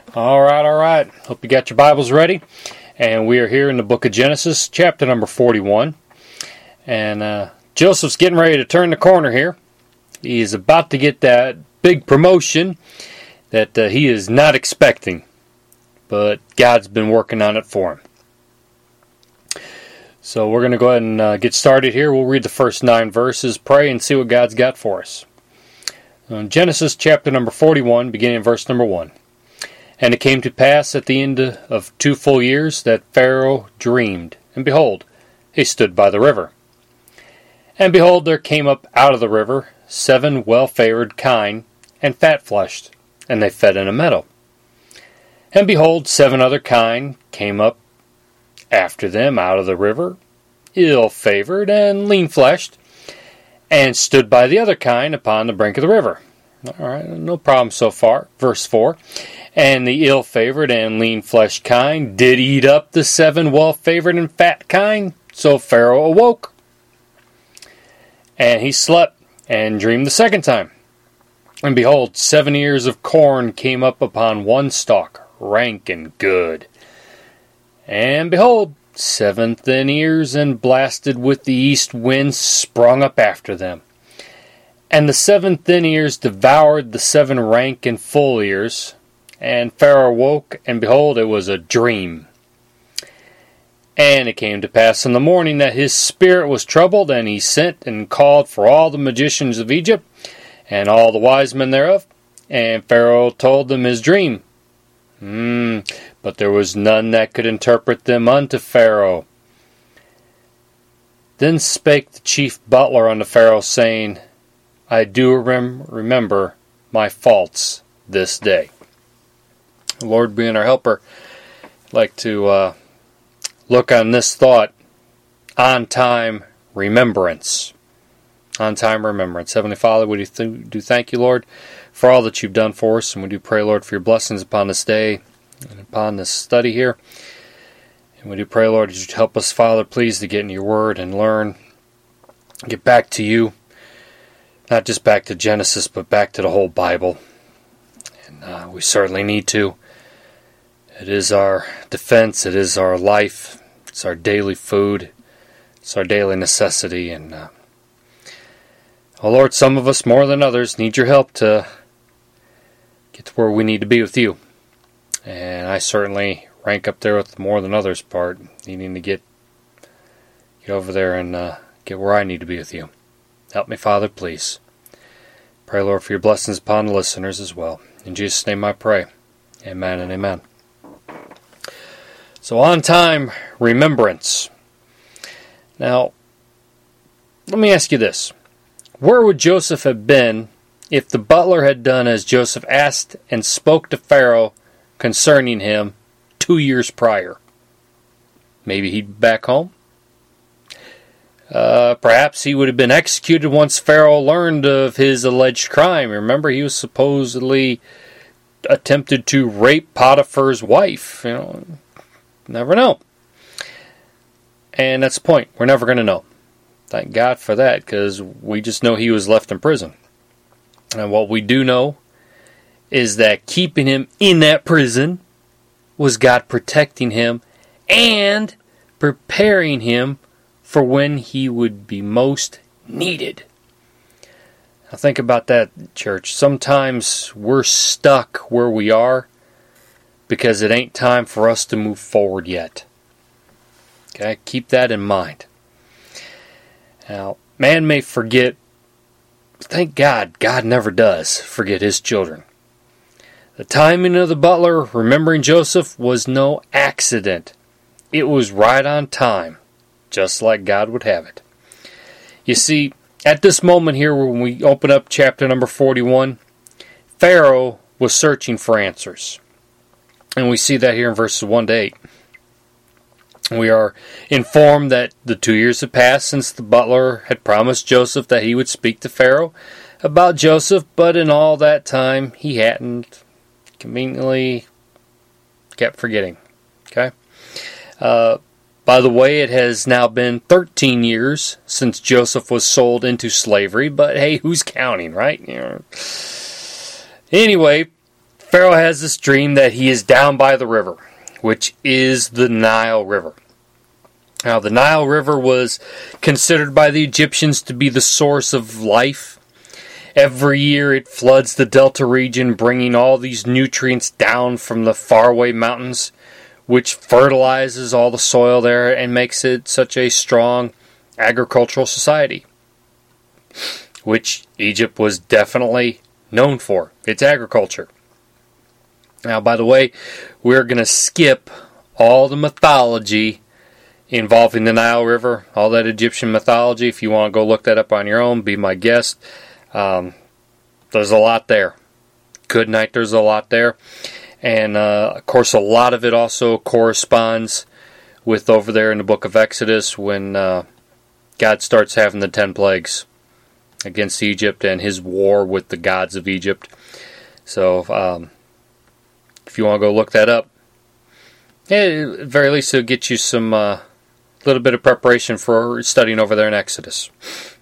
All right. Hope you got your Bibles ready. And we are here in the book of Genesis, chapter number 41. And Joseph's getting ready to turn the corner here. He's about to get that big promotion that he is not expecting. But God's been working on it for him. So we're going to go ahead and get started here. We'll read the first 9 verses, pray, and see what God's got for us. Genesis chapter number 41, beginning in verse number 1. And it came to pass at the end of 2 full years that Pharaoh dreamed, and behold, he stood by the river. And behold, there came up out of the river 7 well-favored kine, and fat-fleshed, and they fed in a meadow. And behold, 7 other kine came up after them out of the river, ill-favored and lean-fleshed, and stood by the other kine upon the brink of the river. All right, no problem so far. Verse 4. And the ill-favored and lean-fleshed kine did eat up the 7 well-favored and fat kine. So Pharaoh awoke. And he slept and dreamed the second time. And behold, 7 ears of corn came up upon one stalk, rank and good. And behold, 7 thin ears and blasted with the east wind sprung up after them. And the 7 thin ears devoured the 7 rank and full ears. And Pharaoh awoke, and behold, it was a dream. And it came to pass in the morning that his spirit was troubled, and he sent and called for all the magicians of Egypt, and all the wise men thereof. And Pharaoh told them his dream. But there was none that could interpret them unto Pharaoh. Then spake the chief butler unto Pharaoh, saying, I do remember my faults this day. Lord being our helper, I'd like to look on this thought, on-time remembrance. On-time remembrance. Heavenly Father, we do thank you, Lord, for all that you've done for us, and we do pray, Lord, for your blessings upon this day and upon this study here. And we do pray, Lord, that you'd help us, Father, please, to get in your word and learn, get back to you, not just back to Genesis, but back to the whole Bible. And we certainly need to. It is our defense, it is our life, it's our daily food, it's our daily necessity. And, oh Lord, some of us more than others need your help to get to where we need to be with you. And I certainly rank up there with the more than others part, needing to get over there and get where I need to be with you. Help me, Father, please. Pray, Lord, for your blessings upon the listeners as well. In Jesus' name I pray. Amen and amen. So on-time remembrance. Now, let me ask you this. Where would Joseph have been if the butler had done as Joseph asked and spoke to Pharaoh concerning him 2 years prior? Maybe he'd be back home. Perhaps he would have been executed once Pharaoh learned of his alleged crime. Remember, he was supposedly attempted to rape Potiphar's wife. Never know. And that's the point. We're never going to know. Thank God for that, because we just know he was left in prison. And what we do know is that keeping him in that prison was God protecting him and preparing him for when he would be most needed. Now think about that, church. Sometimes we're stuck where we are because it ain't time for us to move forward yet. Okay, keep that in mind. Now, man may forget, but thank God, God never does forget his children. The timing of the butler remembering Joseph was no accident. It was right on time, just like God would have it. You see, at this moment here, when we open up chapter number 41, Pharaoh was searching for answers. And we see that here in verses 1 to 8. We are informed that the 2 years had passed since the butler had promised Joseph that he would speak to Pharaoh about Joseph, but in all that time he hadn't, conveniently kept forgetting. Okay? By the way, it has now been 13 years since Joseph was sold into slavery, but hey, who's counting, right? Anyway, Pharaoh has this dream that he is down by the river, which is the Nile River. Now, the Nile River was considered by the Egyptians to be the source of life. Every year it floods the Delta region, bringing all these nutrients down from the faraway mountains, which fertilizes all the soil there and makes it such a strong agricultural society, which Egypt was definitely known for, its agriculture. Now, by the way, we're going to skip all the mythology involving the Nile River, all that Egyptian mythology. If you want to go look that up on your own, be my guest. There's a lot there. Good night, there's a lot there. And, of course, a lot of it also corresponds with over there in the book of Exodus when God starts having the 10 plagues against Egypt and his war with the gods of Egypt. So, if you want to go look that up, at the very least it'll get you some little bit of preparation for studying over there in Exodus.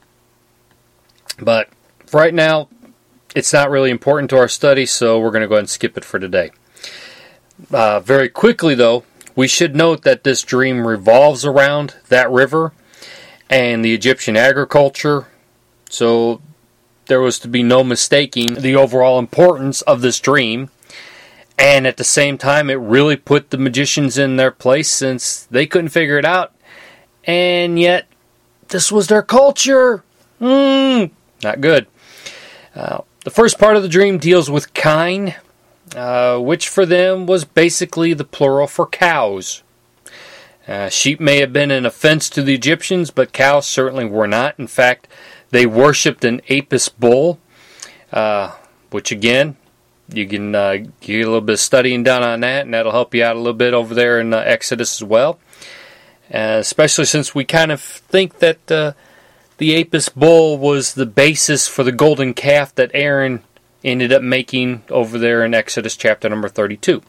But right now, it's not really important to our study, so we're going to go ahead and skip it for today. Very quickly, though, we should note that this dream revolves around that river and the Egyptian agriculture, so there was to be no mistaking the overall importance of this dream. And at the same time, it really put the magicians in their place since they couldn't figure it out. And yet, this was their culture. Not good. The first part of the dream deals with kine, which for them was basically the plural for cows. Sheep may have been an offense to the Egyptians, but cows certainly were not. In fact, they worshipped an Apis bull, which again, you can get a little bit of studying done on that, and that'll help you out a little bit over there in Exodus as well. Especially since we kind of think that the Apis bull was the basis for the golden calf that Aaron ended up making over there in Exodus chapter number 32.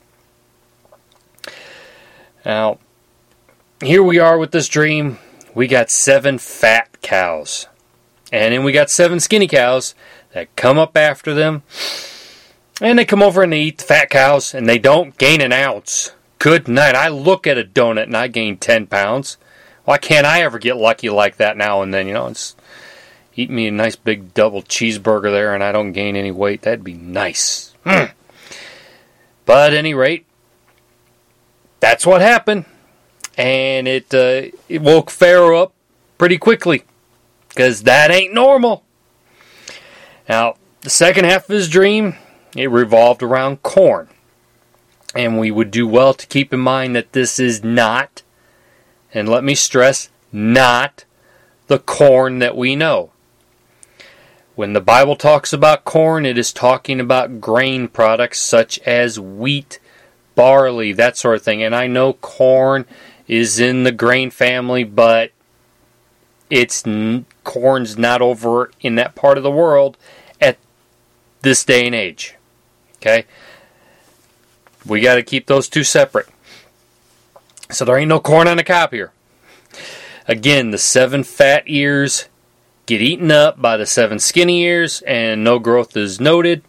Now, here we are with this dream. We got 7 fat cows. And then we got 7 skinny cows that come up after them. And they come over and they eat the fat cows, and they don't gain an ounce. Good night. I look at a donut and I gain 10 pounds. Why can't I ever get lucky like that now and then? You know, it's eat me a nice big double cheeseburger there and I don't gain any weight. That'd be nice. But at any rate, that's what happened. And it woke Pharaoh up pretty quickly, because that ain't normal. Now, the second half of his dream, it revolved around corn. And we would do well to keep in mind that this is not, and let me stress, not the corn that we know. When the Bible talks about corn, it is talking about grain products such as wheat, barley, that sort of thing. And I know corn is in the grain family, but corn's not over in that part of the world at this day and age. Okay? We got to keep those two separate. So there ain't no corn on the cob here. Again, the 7 fat ears get eaten up by the 7 skinny ears, and no growth is noted.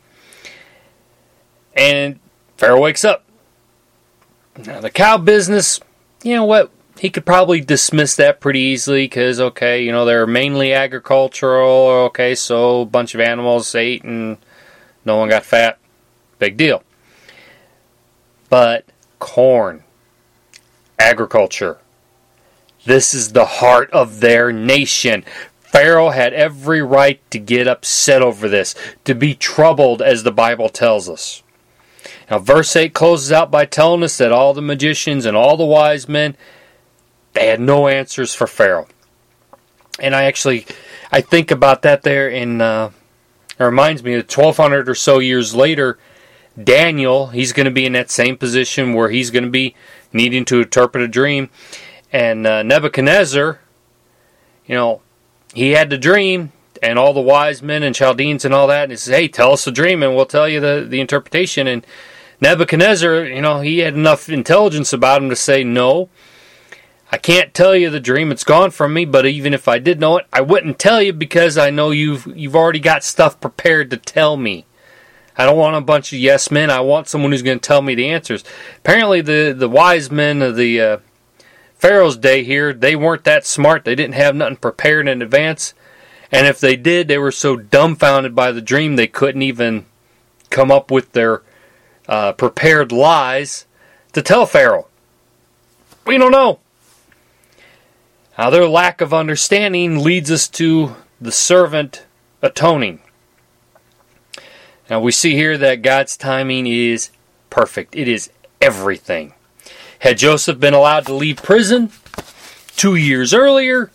And Pharaoh wakes up. Now, the cow business, you know what? He could probably dismiss that pretty easily because, okay, you know, they're mainly agricultural. Okay, so a bunch of animals ate and no one got fat. Big deal. But corn, agriculture, this is the heart of their nation. Pharaoh had every right to get upset over this, to be troubled, as the Bible tells us. Now, verse 8 closes out by telling us that all the magicians and all the wise men, they had no answers for Pharaoh. And I think about that there, and it reminds me that 1,200 or so years later, Daniel, he's going to be in that same position where he's going to be needing to interpret a dream. And Nebuchadnezzar, you know, he had the dream, and all the wise men and Chaldeans and all that, and he says, hey, tell us the dream and we'll tell you the interpretation. And Nebuchadnezzar, you know, he had enough intelligence about him to say, no, I can't tell you the dream, it's gone from me, but even if I did know it, I wouldn't tell you because I know you've already got stuff prepared to tell me. I don't want a bunch of yes men. I want someone who's going to tell me the answers. Apparently, the wise men of the Pharaoh's day here, they weren't that smart. They didn't have nothing prepared in advance. And if they did, they were so dumbfounded by the dream they couldn't even come up with their prepared lies to tell Pharaoh. We don't know. Now, their lack of understanding leads us to the servant atoning. Now, we see here that God's timing is perfect. It is everything. Had Joseph been allowed to leave prison 2 years earlier,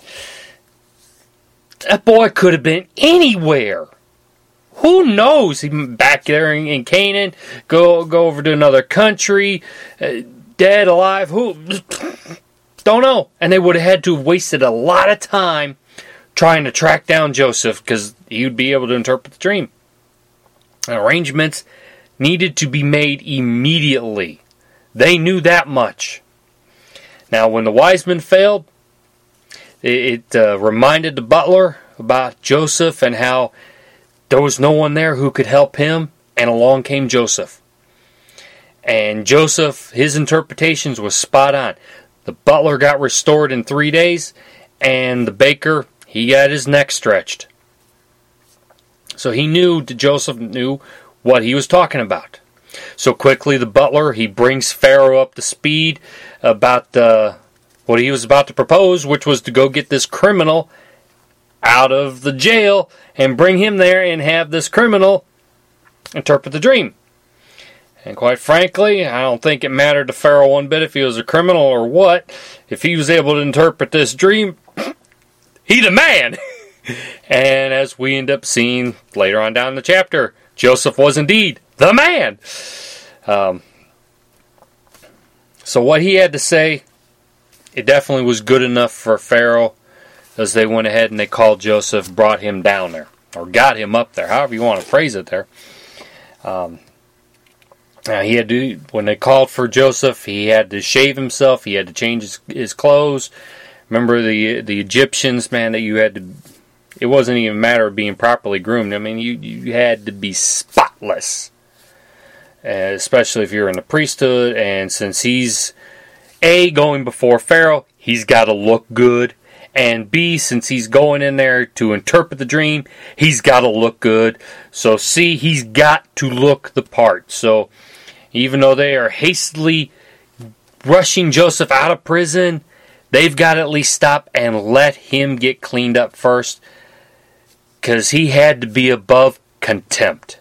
that boy could have been anywhere. Who knows? He back there in Canaan, go over to another country, dead, alive, who? Don't know. And they would have had to have wasted a lot of time trying to track down Joseph because he would be able to interpret the dream. Arrangements needed to be made immediately. They knew that much. Now, when the wise men failed, it reminded the butler about Joseph and how there was no one there who could help him, and along came Joseph. And Joseph, his interpretations was spot on. The butler got restored in 3 days, and the baker, he got his neck stretched. So Joseph knew what he was talking about. So quickly the butler, he brings Pharaoh up to speed about what he was about to propose, which was to go get this criminal out of the jail and bring him there and have this criminal interpret the dream. And quite frankly, I don't think it mattered to Pharaoh one bit if he was a criminal or what. If he was able to interpret this dream, he's a man. And as we end up seeing later on down the chapter, Joseph was indeed the man. So what he had to say, it definitely was good enough for Pharaoh, as they went ahead and they called Joseph, brought him down there, or got him up there, however you want to phrase it there. Now he had to, when they called for Joseph, he had to shave himself, he had to change his clothes. Remember the Egyptians, man, that you had to, it wasn't even a matter of being properly groomed. I mean, you had to be spotless, especially if you're in the priesthood. And since he's going before Pharaoh, he's got to look good. And B, since he's going in there to interpret the dream, he's got to look good. So C, he's got to look the part. So even though they are hastily rushing Joseph out of prison, they've got to at least stop and let him get cleaned up first, because he had to be above contempt.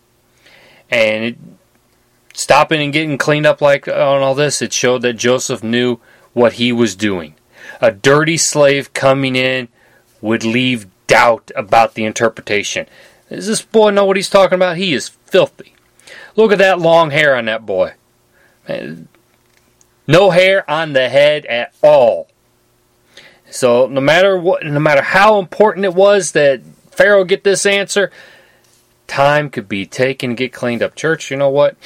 And stopping and getting cleaned up like on all this, it showed that Joseph knew what he was doing. A dirty slave coming in would leave doubt about the interpretation. Does this boy know what he's talking about? He is filthy. Look at that long hair on that boy. Man, no hair on the head at all. So no matter how important it was that Pharaoh get this answer, time could be taken to get cleaned up. Church, you know what?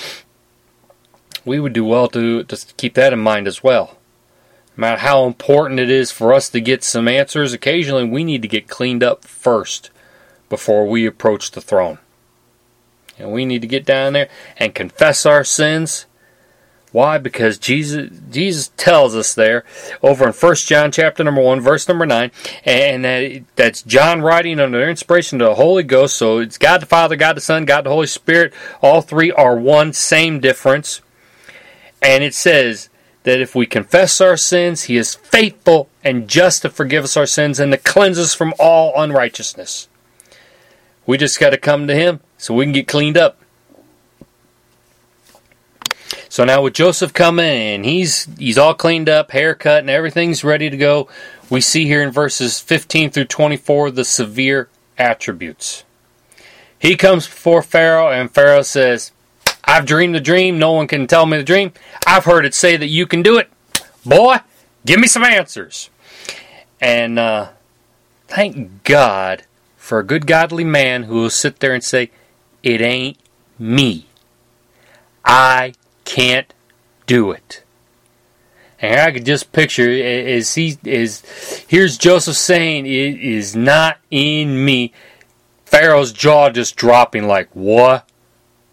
We would do well to just keep that in mind as well. No matter how important it is for us to get some answers, occasionally we need to get cleaned up first before we approach the throne. And we need to get down there and confess our sins. Why? Because Jesus tells us there over in 1 John chapter number 1, verse number 9, and that's John writing under the inspiration of the Holy Ghost. So it's God the Father, God the Son, God the Holy Spirit. All three are one, same difference. And it says that if we confess our sins, He is faithful and just to forgive us our sins and to cleanse us from all unrighteousness. We just got to come to Him so we can get cleaned up. So now with Joseph coming and he's all cleaned up, haircut, and everything's ready to go, we see here in verses 15 through 24 the severe attributes. He comes before Pharaoh, and Pharaoh says, I've dreamed the dream. No one can tell me the dream. I've heard it say that you can do it. Boy, give me some answers. And thank God for a good godly man who will sit there and say, it ain't me. I can't do it. And I could just picture here's Joseph saying, it is not in me. Pharaoh's jaw just dropping like, what?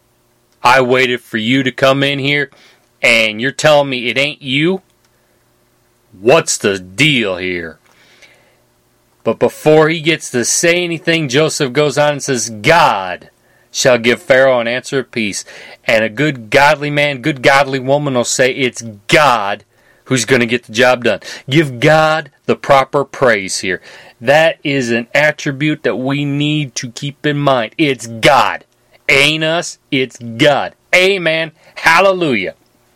I waited for you to come in here, and you're telling me it ain't you? What's the deal here? But before he gets to say anything, Joseph goes on and says, God shall give Pharaoh an answer of peace. And a good godly man, good godly woman will say it's God who's going to get the job done. Give God the proper praise here. That is an attribute that we need to keep in mind. It's God. Ain't us, it's God. Amen. Hallelujah.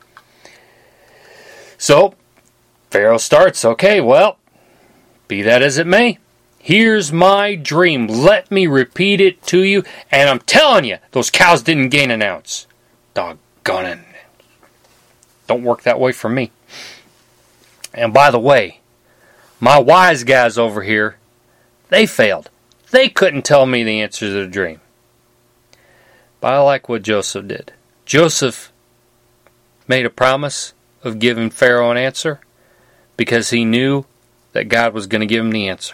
So, Pharaoh starts, okay, well, be that as it may. Here's my dream. Let me repeat it to you. And I'm telling you, those cows didn't gain an ounce. Doggone it. Don't work that way for me. And by the way, my wise guys over here, they failed. They couldn't tell me the answer to the dream. But I like what Joseph did. Joseph made a promise of giving Pharaoh an answer because he knew that God was going to give him the answer.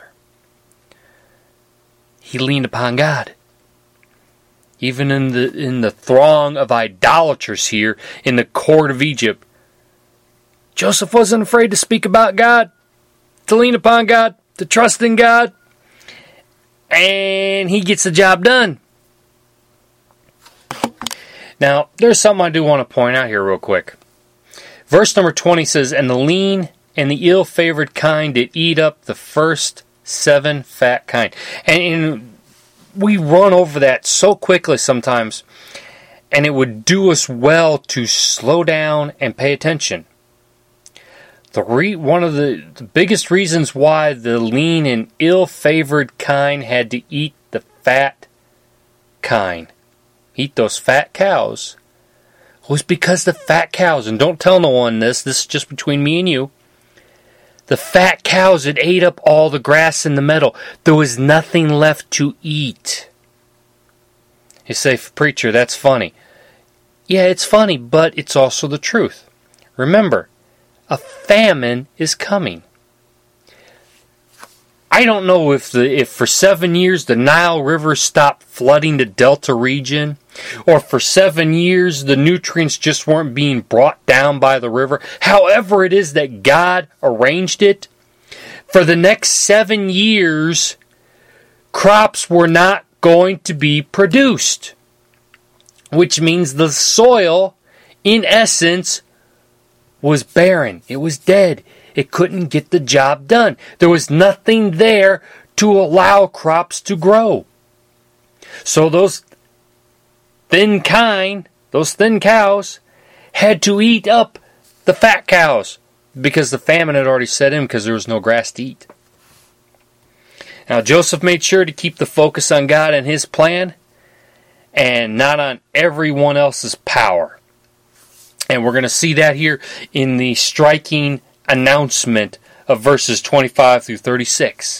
He leaned upon God. Even in the throng of idolaters here in the court of Egypt, Joseph wasn't afraid to speak about God, to lean upon God, to trust in God, and he gets the job done. Now, there's something I do want to point out here real quick. Verse number 20 says, And the lean and the ill-favored kind did eat up the first 7 fat kine. And we run over that so quickly sometimes, and it would do us well to slow down and pay attention. One of the biggest reasons why the lean and ill-favored kine had to eat the fat kine, eat those fat cows, was because the fat cows, and don't tell no one this is just between me and you, the fat cows had ate up all the grass in the meadow. There was nothing left to eat. You say, preacher, that's funny. Yeah, it's funny, but it's also the truth. Remember, a famine is coming. I don't know if for 7 years the Nile River stopped flooding the Delta region, or for 7 years the nutrients just weren't being brought down by the river. However it is that God arranged it, for the next 7 years, crops were not going to be produced. Which means the soil, in essence, was barren. It was dead. It couldn't get the job done. There was nothing there to allow crops to grow. So those thin cows, had to eat up the fat cows because the famine had already set in because there was no grass to eat. Now Joseph made sure to keep the focus on God and His plan and not on everyone else's power. And we're going to see that here in the striking announcement of verses 25 through 36.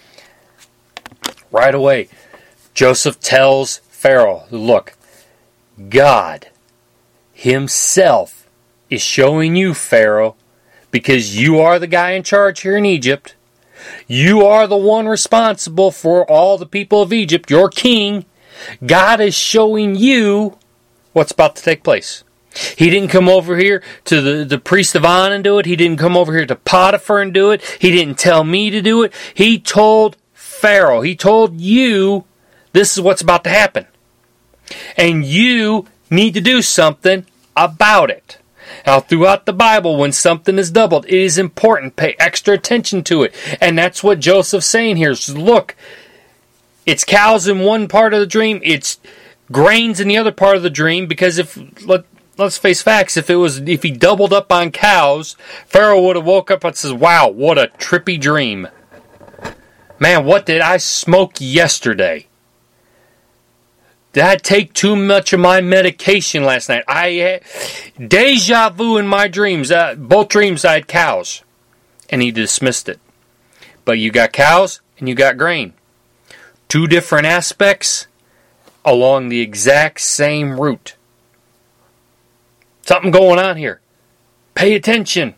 Right away, Joseph tells Pharaoh, look, God Himself is showing you, Pharaoh, because you are the guy in charge here in Egypt. You are the one responsible for all the people of Egypt, your king. God is showing you what's about to take place. He didn't come over here to the priest of On and do it. He didn't come over here to Potiphar and do it. He didn't tell me to do it. He told Pharaoh. He told you this is what's about to happen. And you need to do something about it. Now, throughout the Bible, when something is doubled, it is important. Pay extra attention to it. And that's what Joseph's saying here. So look, it's cows in one part of the dream. It's grains in the other part of the dream. Because let's face facts, if he doubled up on cows, Pharaoh would have woke up and says, wow, what a trippy dream. Man, what did I smoke yesterday? Did I take too much of my medication last night? I had deja vu in my dreams. Both dreams I had cows. And he dismissed it. But you got cows and you got grain. Two different aspects along the exact same route. Something going on here. Pay attention.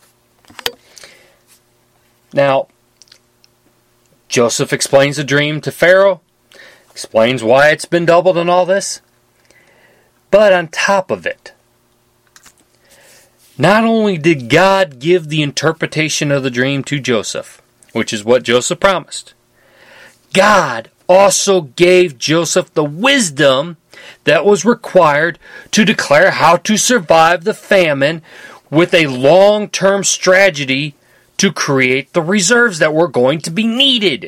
Now, Joseph explains the dream to Pharaoh. Explains why it's been doubled and all this. But on top of it, not only did God give the interpretation of the dream to Joseph, which is what Joseph promised, God also gave Joseph the wisdom that was required to declare how to survive the famine with a long-term strategy to create the reserves that were going to be needed.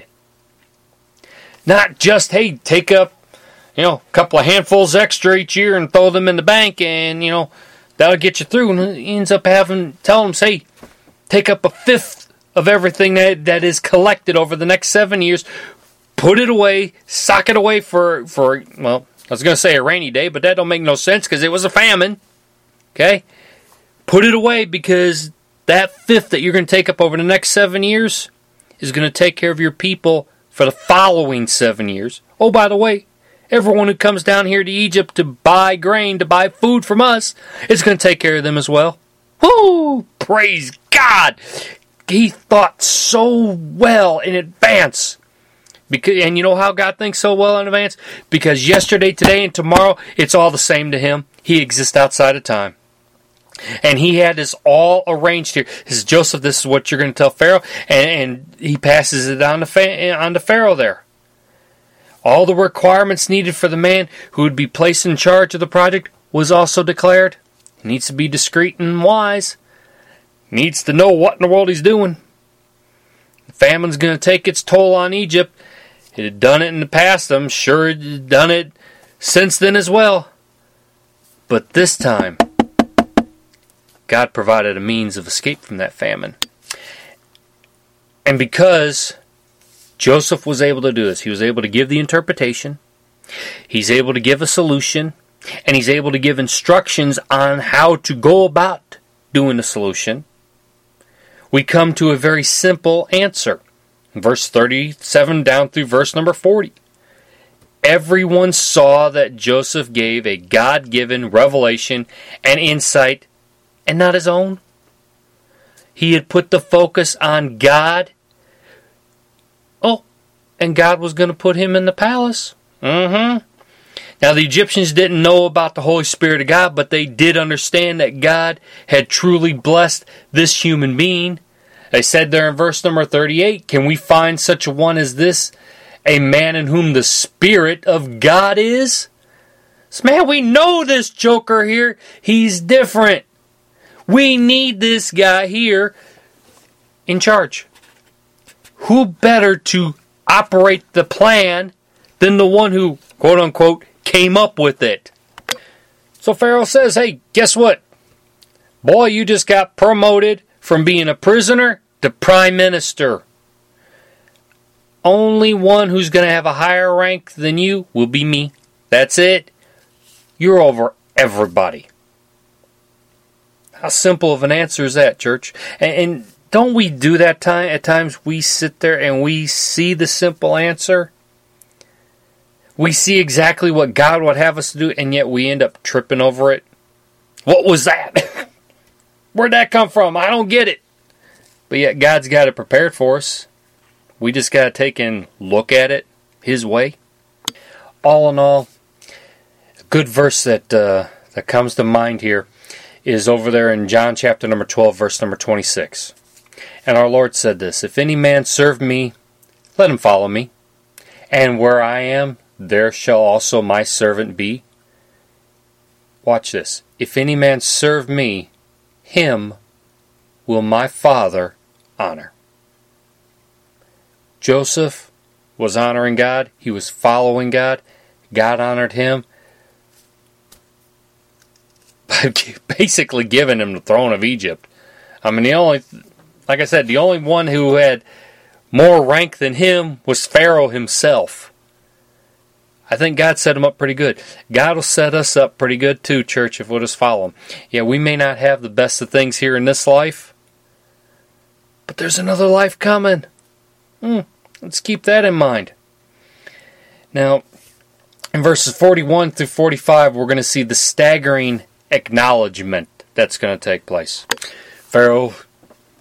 Not just, hey, take up, a couple of handfuls extra each year and throw them in the bank and, that'll get you through. And he ends up telling them, say, take up a fifth of everything that is collected over the next 7 years, put it away, sock it away for I was going to say a rainy day, but that don't make no sense because it was a famine. Okay? Put it away because that fifth that you're going to take up over the next 7 years is going to take care of your people for the following 7 years. Oh, by the way, everyone who comes down here to Egypt to buy grain, to buy food from us, is going to take care of them as well. Woo! Praise God! He thought so well in advance. And you know how God thinks so well in advance? Because yesterday, today, and tomorrow, it's all the same to Him. He exists outside of time. And He had this all arranged here. This is Joseph, this is what you're going to tell Pharaoh. And he passes it on to Pharaoh there. All the requirements needed for the man who would be placed in charge of the project was also declared. He needs to be discreet and wise. He needs to know what in the world he's doing. The famine's going to take its toll on Egypt. It had done it in the past. I'm sure it had done it since then as well. But this time, God provided a means of escape from that famine. And because Joseph was able to do this, he was able to give the interpretation, he's able to give a solution, and he's able to give instructions on how to go about doing the solution. We come to a very simple answer. Verse 37 down through verse number 40. Everyone saw that Joseph gave a God-given revelation and insight and not his own. He had put the focus on God. Oh, and God was going to put him in the palace. Now the Egyptians didn't know about the Holy Spirit of God, but they did understand that God had truly blessed this human being. They said there in verse number 38, can we find such a one as this, a man in whom the Spirit of God is? So, man, we know this joker here. He's different. We need this guy here in charge. Who better to operate the plan than the one who, quote unquote, came up with it? So Pharaoh says, hey, guess what? Boy, you just got promoted from being a prisoner to prime minister. Only one who's going to have a higher rank than you will be me. That's it. You're over everybody. How simple of an answer is that, church? And don't we do that at times? We sit there and we see the simple answer. We see exactly what God would have us to do, and yet we end up tripping over it. What was that? Where'd that come from? I don't get it. But yet God's got it prepared for us. We just got to take and look at it His way. All in all, a good verse that comes to mind here is over there in John chapter number 12, verse number 26. And our Lord said this, if any man serve me, let him follow me. And where I am, there shall also my servant be. Watch this. If any man serve me, him will my Father honor. Joseph was honoring God. He was following God. God honored him by basically giving him the throne of Egypt. I mean, the only one who had more rank than him was Pharaoh himself. I think God set him up pretty good. God will set us up pretty good too, church, if we'll just follow Him. Yeah, we may not have the best of things here in this life, but there's another life coming. Let's keep that in mind. Now, in verses 41 through 45, we're going to see the staggering acknowledgement that's going to take place. Pharaoh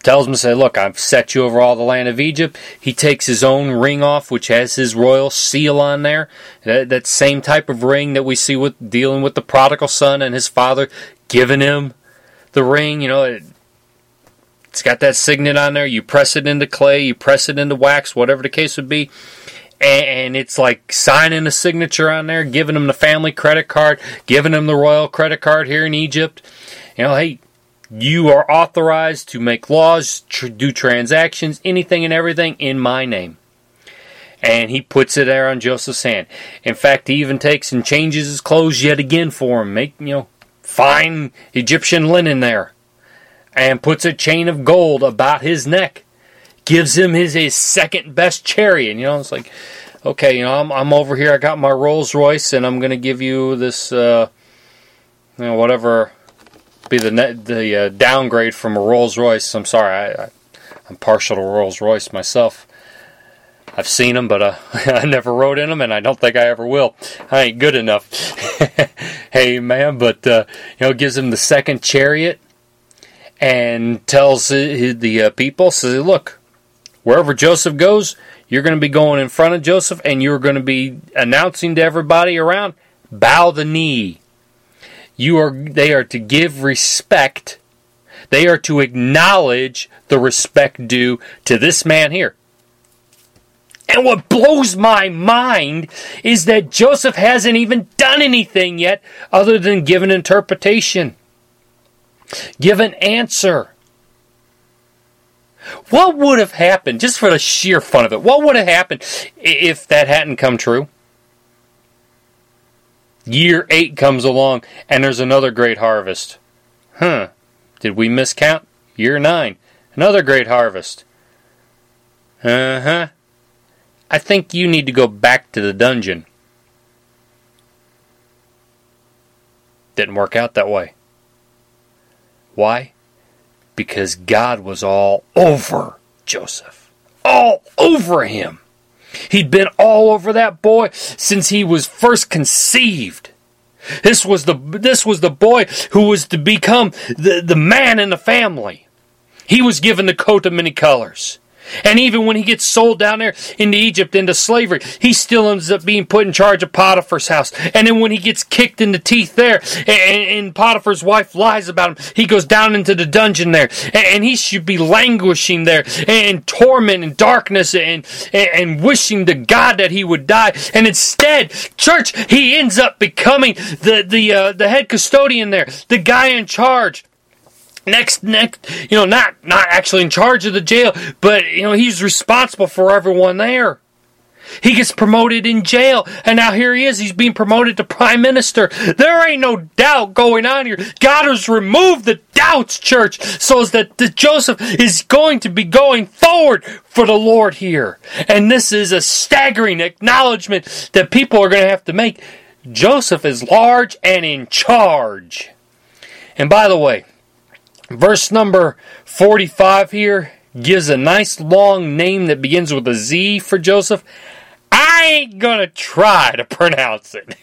tells him, say, look, I've set you over all the land of Egypt. He takes his own ring off, which has his royal seal on there. That same type of ring that we see with dealing with the prodigal son and his father giving him the ring. It's got that signet on there. You press it into clay, you press it into wax, whatever the case would be. And it's like signing a signature on there, giving him the family credit card, giving him the royal credit card here in Egypt. Hey, you are authorized to make laws, do transactions, anything and everything in my name. And he puts it there on Joseph's hand. In fact, he even takes and changes his clothes yet again for him. Make, fine Egyptian linen there. And puts a chain of gold about his neck. Gives him his second best chariot. It's like, okay, I'm over here. I got my Rolls Royce, and I'm going to give you this, whatever be the downgrade from a Rolls Royce. I'm sorry, I'm partial to Rolls Royce myself. I've seen them, but I never rode in them, and I don't think I ever will. I ain't good enough. Hey, man, but gives him the second chariot and tells the people, says, look, wherever Joseph goes, you're going to be going in front of Joseph, and you're going to be announcing to everybody around, bow the knee. They are to give respect. They are to acknowledge the respect due to this man here. And what blows my mind is that Joseph hasn't even done anything yet other than give an interpretation. Give an answer. What would have happened, just for the sheer fun of it, what would have happened if that hadn't come true? Year 8 comes along, and there's another great harvest. Did we miscount? Year 9, another great harvest. I think you need to go back to the dungeon. Didn't work out that way. Why? Because God was all over Joseph. All over him. He'd been all over that boy since he was first conceived. This was the boy who was to become the man in the family. He was given the coat of many colors. And even when he gets sold down there into Egypt, into slavery, he still ends up being put in charge of Potiphar's house. And then when he gets kicked in the teeth there, and Potiphar's wife lies about him, he goes down into the dungeon there. And he should be languishing there, and torment and darkness, and wishing to God that he would die. And instead, church, he ends up becoming the head custodian there, the guy in charge. Next, not actually in charge of the jail, but he's responsible for everyone there. He gets promoted in jail, and now here he is. He's being promoted to prime minister. There ain't no doubt going on here. God has removed the doubts, church, so that Joseph is going to be going forward for the Lord here. And this is a staggering acknowledgement that people are going to have to make. Joseph is large and in charge. And by the way, verse number 45 here gives a nice long name that begins with a Z for Joseph. I ain't gonna try to pronounce it.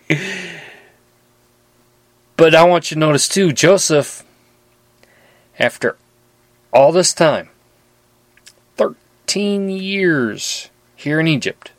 But I want you to notice too, Joseph, after all this time, 13 years here in Egypt,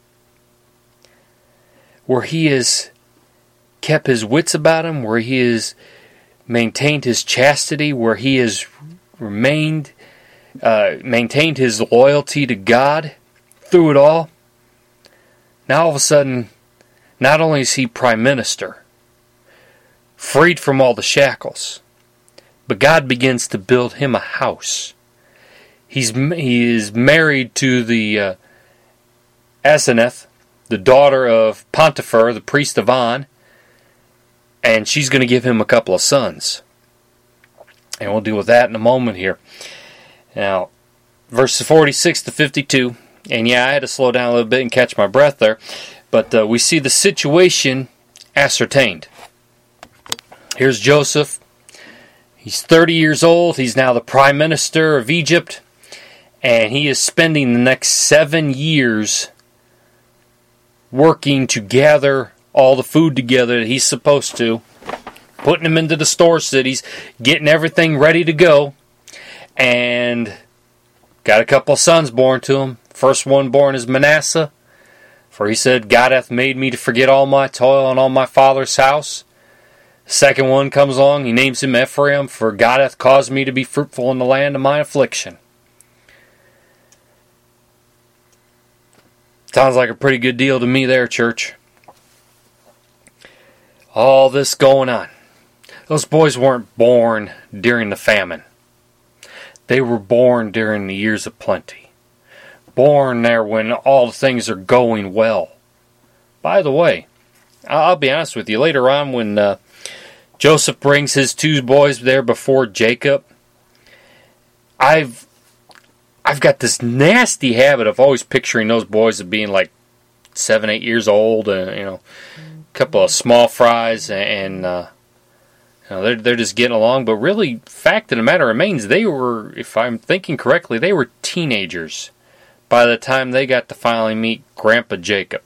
where he has kept his wits about him, where he has maintained his chastity, where he has maintained his loyalty to God through it all. Now all of a sudden, not only is he prime minister, freed from all the shackles, but God begins to build him a house. He is married to the Asenath, the daughter of Potiphar, the priest of On, and she's going to give him a couple of sons. And we'll deal with that in a moment here. Now, verses 46 to 52. And yeah, I had to slow down a little bit and catch my breath there. But we see the situation ascertained. Here's Joseph. He's 30 years old. He's now the prime minister of Egypt. And he is spending the next 7 years working to gather all the food together that he's supposed to, putting them into the store cities, getting everything ready to go. and got a couple of sons born to him. First one born is Manasseh, for he said, God hath made me to forget all my toil and all my father's house. The second one comes along, he names him Ephraim, for God hath caused me to be fruitful in the land of my affliction. Sounds like a pretty good deal to me there, church. All this going on. Those boys weren't born during the famine. They were born during the years of plenty. Born there when all things are going well. By the way, I'll be honest with you, later on when Joseph brings his two boys there before Jacob, I've got this nasty habit of always picturing those boys as being like 7, 8 years old, and a couple of small fries, and they're just getting along. But really, fact of the matter remains, they were, if I'm thinking correctly, they were teenagers by the time they got to finally meet Grandpa Jacob.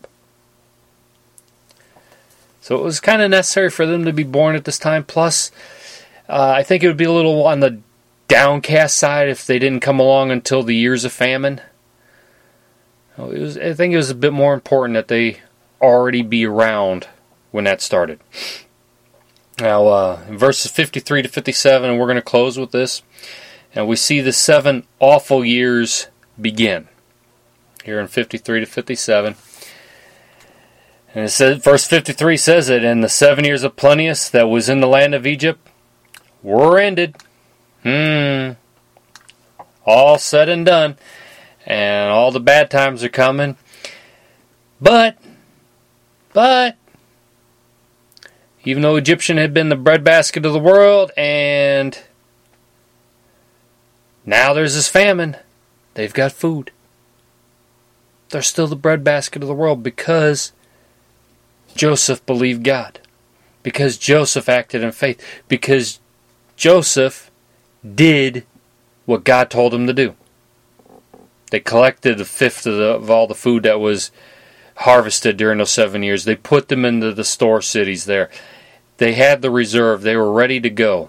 So it was kind of necessary for them to be born at this time. Plus, I think it would be a little on the downcast side if they didn't come along until the years of famine. I think it was a bit more important that they already be around when that started. Now, in verses 53 to 57, we're going to close with this. And we see the 7 awful years begin. Here in 53 to 57. And it says, verse 53 says it, and the 7 years of plenteous that was in the land of Egypt were ended. All said and done. And all the bad times are coming. But, even though Egyptian had been the breadbasket of the world, and now there's this famine, they've got food. They're still the breadbasket of the world because Joseph believed God. Because Joseph acted in faith. Because Joseph did what God told him to do. They collected a fifth of all the food that was harvested during those 7 years. They put them into the store cities there. They had the reserve. They were ready to go.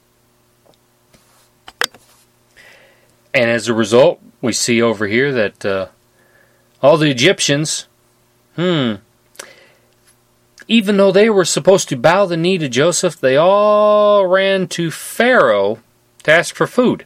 And as a result, we see over here that all the Egyptians, even though they were supposed to bow the knee to Joseph, they all ran to Pharaoh to ask for food.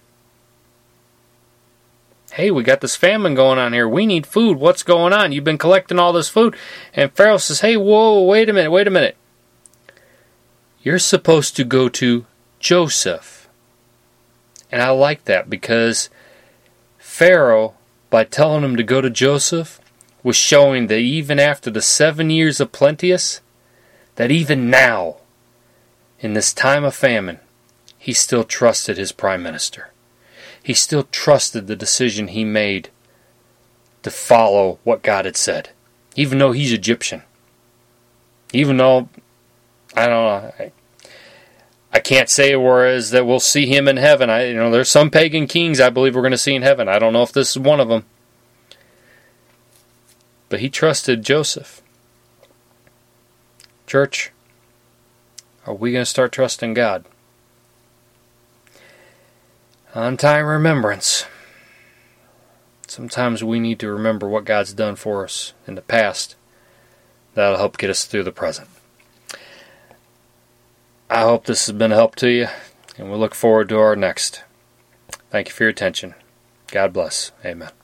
Hey, we got this famine going on here. We need food. What's going on? You've been collecting all this food. And Pharaoh says, hey, whoa, wait a minute. You're supposed to go to Joseph. And I like that because Pharaoh, by telling him to go to Joseph, was showing that even after the 7 years of plenteous, that even now, in this time of famine, he still trusted his prime minister. He still trusted the decision he made to follow what God had said. Even though he's Egyptian. Even though, I don't know, I can't say whereas that we'll see him in heaven. There's some pagan kings I believe we're going to see in heaven. I don't know if this is one of them. But he trusted Joseph. Church, are we going to start trusting God? On time remembrance. Sometimes we need to remember what God's done for us in the past. That'll help get us through the present. I hope this has been a help to you, and we look forward to our next. Thank you for your attention. God bless. Amen.